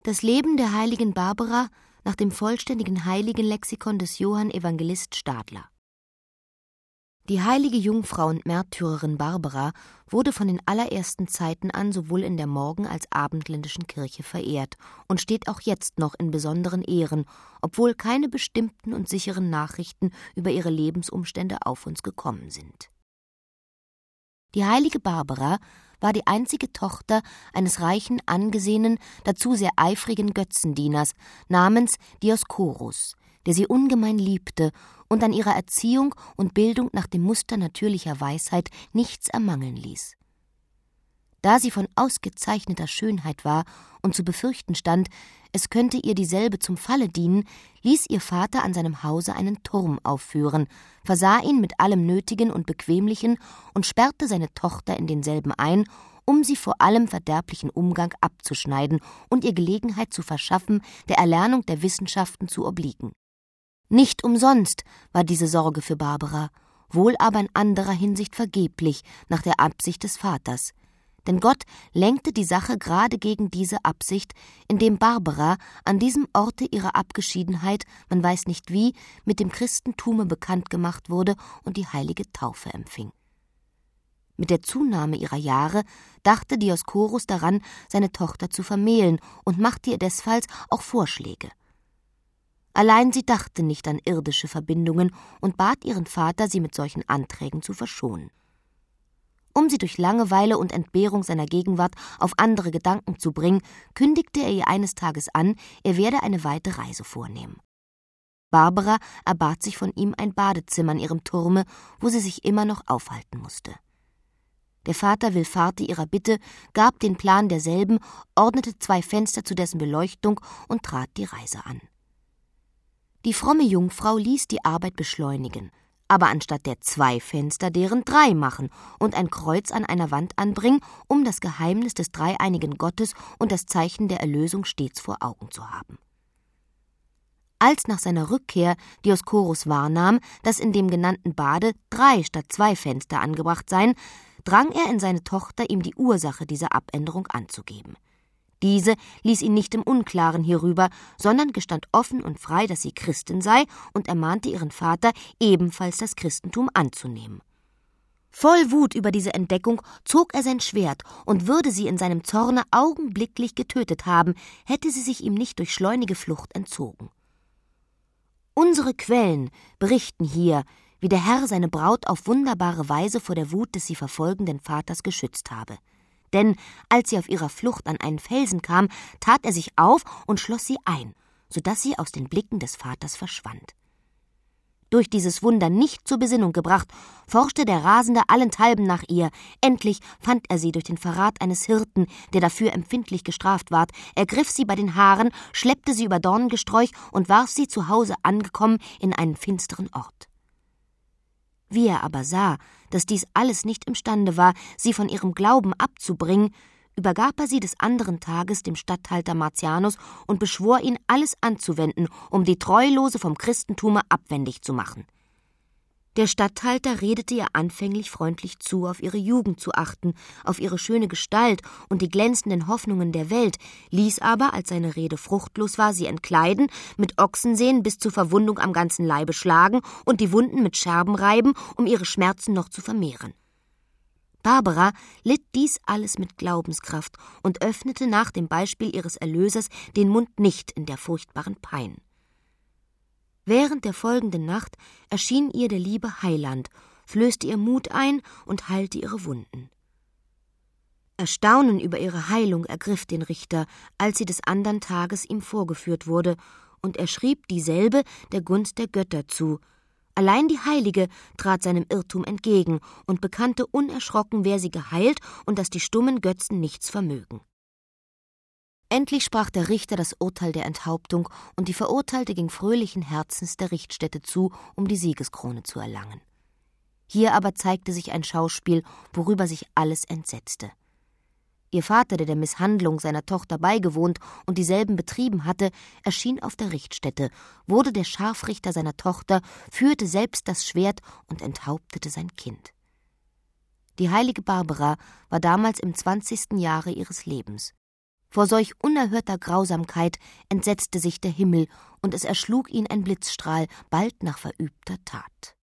Das Leben der heiligen Barbara nach dem vollständigen Heiligenlexikon des Johann Evangelist Stadler. Die heilige Jungfrau und Märtyrerin Barbara wurde von den allerersten Zeiten an sowohl in der Morgen- als abendländischen Kirche verehrt und steht auch jetzt noch in besonderen Ehren, obwohl keine bestimmten und sicheren Nachrichten über ihre Lebensumstände auf uns gekommen sind. Die heilige Barbara war die einzige Tochter eines reichen, angesehenen, dazu sehr eifrigen Götzendieners namens Dioskoros, der sie ungemein liebte und an ihrer Erziehung und Bildung nach dem Muster natürlicher Weisheit nichts ermangeln ließ. Da sie von ausgezeichneter Schönheit war und zu befürchten stand, es könnte ihr dieselbe zum Falle dienen, ließ ihr Vater an seinem Hause einen Turm aufführen, versah ihn mit allem Nötigen und Bequemlichen und sperrte seine Tochter in denselben ein, um sie vor allem verderblichen Umgang abzuschneiden und ihr Gelegenheit zu verschaffen, der Erlernung der Wissenschaften zu obliegen. Nicht umsonst war diese Sorge für Barbara, wohl aber in anderer Hinsicht vergeblich nach der Absicht des Vaters. Denn Gott lenkte die Sache gerade gegen diese Absicht, indem Barbara an diesem Orte ihrer Abgeschiedenheit, man weiß nicht wie, mit dem Christentume bekannt gemacht wurde und die heilige Taufe empfing. Mit der Zunahme ihrer Jahre dachte Dioskoros daran, seine Tochter zu vermählen und machte ihr desfalls auch Vorschläge. Allein sie dachte nicht an irdische Verbindungen und bat ihren Vater, sie mit solchen Anträgen zu verschonen. Um sie durch Langeweile und Entbehrung seiner Gegenwart auf andere Gedanken zu bringen, kündigte er ihr eines Tages an, er werde eine weite Reise vornehmen. Barbara erbat sich von ihm ein Badezimmer an ihrem Turme, wo sie sich immer noch aufhalten musste. Der Vater willfahrte ihrer Bitte, gab den Plan derselben, ordnete 2 Fenster zu dessen Beleuchtung und trat die Reise an. Die fromme Jungfrau ließ die Arbeit beschleunigen, aber anstatt der 2 Fenster deren 3 machen und ein Kreuz an einer Wand anbringen, um das Geheimnis des dreieinigen Gottes und das Zeichen der Erlösung stets vor Augen zu haben. Als nach seiner Rückkehr Dioskoros wahrnahm, dass in dem genannten Bade 3 statt 2 Fenster angebracht seien, drang er in seine Tochter, ihm die Ursache dieser Abänderung anzugeben. Diese ließ ihn nicht im Unklaren hierüber, sondern gestand offen und frei, dass sie Christin sei und ermahnte ihren Vater, ebenfalls das Christentum anzunehmen. Voll Wut über diese Entdeckung zog er sein Schwert und würde sie in seinem Zorne augenblicklich getötet haben, hätte sie sich ihm nicht durch schleunige Flucht entzogen. Unsere Quellen berichten hier, wie der Herr seine Braut auf wunderbare Weise vor der Wut des sie verfolgenden Vaters geschützt habe. Denn als sie auf ihrer Flucht an einen Felsen kam, tat er sich auf und schloss sie ein, so dass sie aus den Blicken des Vaters verschwand. Durch dieses Wunder nicht zur Besinnung gebracht, forschte der Rasende allenthalben nach ihr. Endlich fand er sie durch den Verrat eines Hirten, der dafür empfindlich gestraft ward, ergriff sie bei den Haaren, schleppte sie über Dornengesträuch und warf sie zu Hause angekommen in einen finsteren Ort. Wie er aber sah, dass dies alles nicht imstande war, sie von ihrem Glauben abzubringen, übergab er sie des anderen Tages dem Statthalter Martianus und beschwor ihn, alles anzuwenden, um die Treulose vom Christentume abwendig zu machen. Der Statthalter redete ihr anfänglich freundlich zu, auf ihre Jugend zu achten, auf ihre schöne Gestalt und die glänzenden Hoffnungen der Welt, ließ aber, als seine Rede fruchtlos war, sie entkleiden, mit Ochsensehnen bis zur Verwundung am ganzen Leibe schlagen und die Wunden mit Scherben reiben, um ihre Schmerzen noch zu vermehren. Barbara litt dies alles mit Glaubenskraft und öffnete nach dem Beispiel ihres Erlösers den Mund nicht in der furchtbaren Pein. Während der folgenden Nacht erschien ihr der liebe Heiland, flößte ihr Mut ein und heilte ihre Wunden. Erstaunen über ihre Heilung ergriff den Richter, als sie des andern Tages ihm vorgeführt wurde, und er schrieb dieselbe der Gunst der Götter zu. Allein die Heilige trat seinem Irrtum entgegen und bekannte unerschrocken, wer sie geheilt und dass die stummen Götzen nichts vermögen. Endlich sprach der Richter das Urteil der Enthauptung, und die Verurteilte ging fröhlichen Herzens der Richtstätte zu, um die Siegeskrone zu erlangen. Hier aber zeigte sich ein Schauspiel, worüber sich alles entsetzte. Ihr Vater, der Misshandlung seiner Tochter beigewohnt und dieselben betrieben hatte, erschien auf der Richtstätte, wurde der Scharfrichter seiner Tochter, führte selbst das Schwert und enthauptete sein Kind. Die heilige Barbara war damals im 20. Jahre ihres Lebens. Vor solch unerhörter Grausamkeit entsetzte sich der Himmel, und es erschlug ihn ein Blitzstrahl, bald nach verübter Tat.